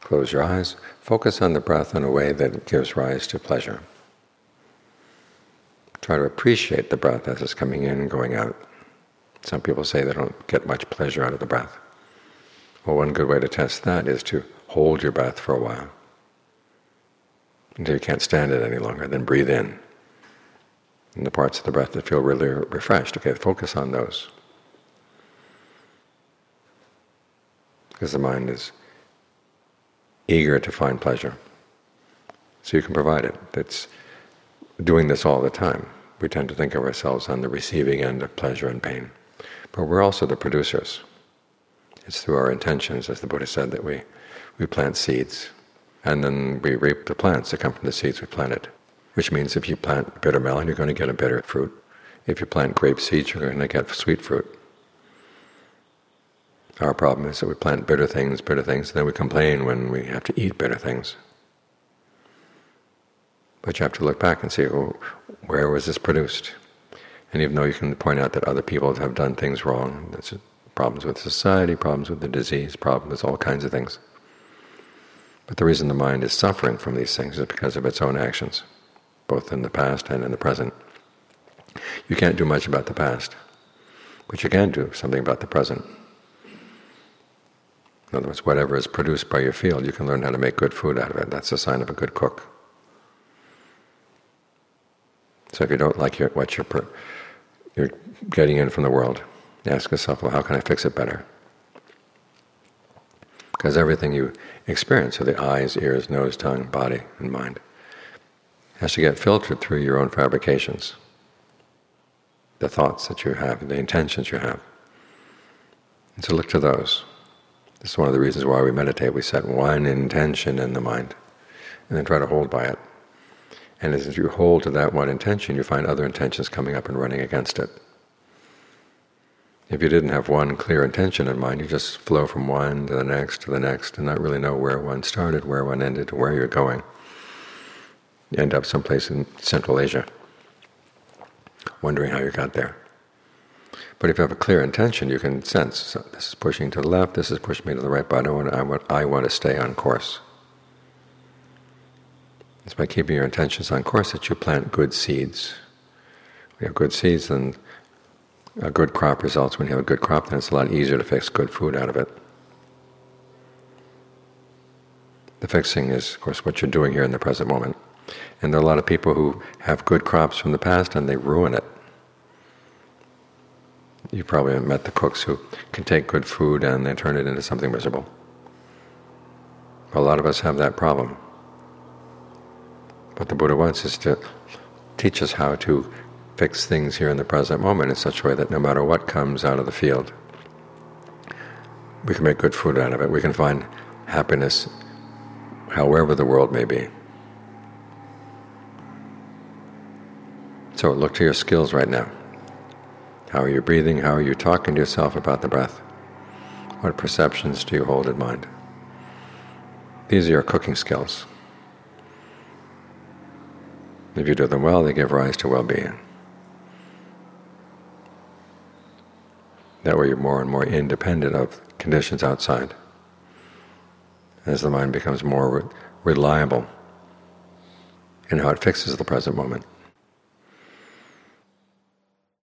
close your eyes, focus on the breath in a way that gives rise to pleasure. Try to appreciate the breath as it's coming in and going out. Some people say they don't get much pleasure out of the breath. Well, one good way to test that is to hold your breath for a while until you can't stand it any longer. Then breathe in. And the parts of the breath that feel really refreshed, okay, focus on those. Because the mind is eager to find pleasure. So you can provide it. It's doing this all the time. We tend to think of ourselves on the receiving end of pleasure and pain. But we're also the producers. It's through our intentions, as the Buddha said, that we plant seeds. And then we reap the plants that come from the seeds we planted. Which means if you plant bitter melon, you're going to get a bitter fruit. If you plant grape seeds, you're going to get sweet fruit. Our problem is that we plant bitter things, and then we complain when we have to eat bitter things. But you have to look back and see, oh, where was this produced? And even though you can point out that other people have done things wrong, there's problems with society, problems with the disease, problems with all kinds of things. But the reason the mind is suffering from these things is because of its own actions, both in the past and in the present. You can't do much about the past, but you can do something about the present. In other words, whatever is produced by your field, you can learn how to make good food out of it. That's a sign of a good cook. So if you don't like what you're getting in from the world, ask yourself, well, how can I fix it better? Because everything you experience, so the eyes, ears, nose, tongue, body, and mind, has to get filtered through your own fabrications, the thoughts that you have, the intentions you have. And so look to those. This is one of the reasons why we meditate. We set one intention in the mind and then try to hold by it. And as you hold to that one intention, you find other intentions coming up and running against it. If you didn't have one clear intention in mind, you just flow from one to the next, and not really know where one started, where one ended, where you're going. You end up someplace in Central Asia, wondering how you got there. But if you have a clear intention, you can sense, so this is pushing to the left, this is pushing me to the right, but I want to stay on course. It's by keeping your intentions on course that you plant good seeds. When you have good seeds, then a good crop results. When you have a good crop, then it's a lot easier to fix good food out of it. The fixing is, of course, what you're doing here in the present moment. And there are a lot of people who have good crops from the past and they ruin it. You probably have met the cooks who can take good food and they turn it into something miserable. A lot of us have that problem. What the Buddha wants is to teach us how to fix things here in the present moment in such a way that no matter what comes out of the field, we can make good food out of it. We can find happiness however the world may be. So look to your skills right now. How are you breathing? How are you talking to yourself about the breath? What perceptions do you hold in mind? These are your cooking skills. If you do them well, they give rise to well-being. That way you're more and more independent of conditions outside, as the mind becomes more reliable in how it fixes the present moment.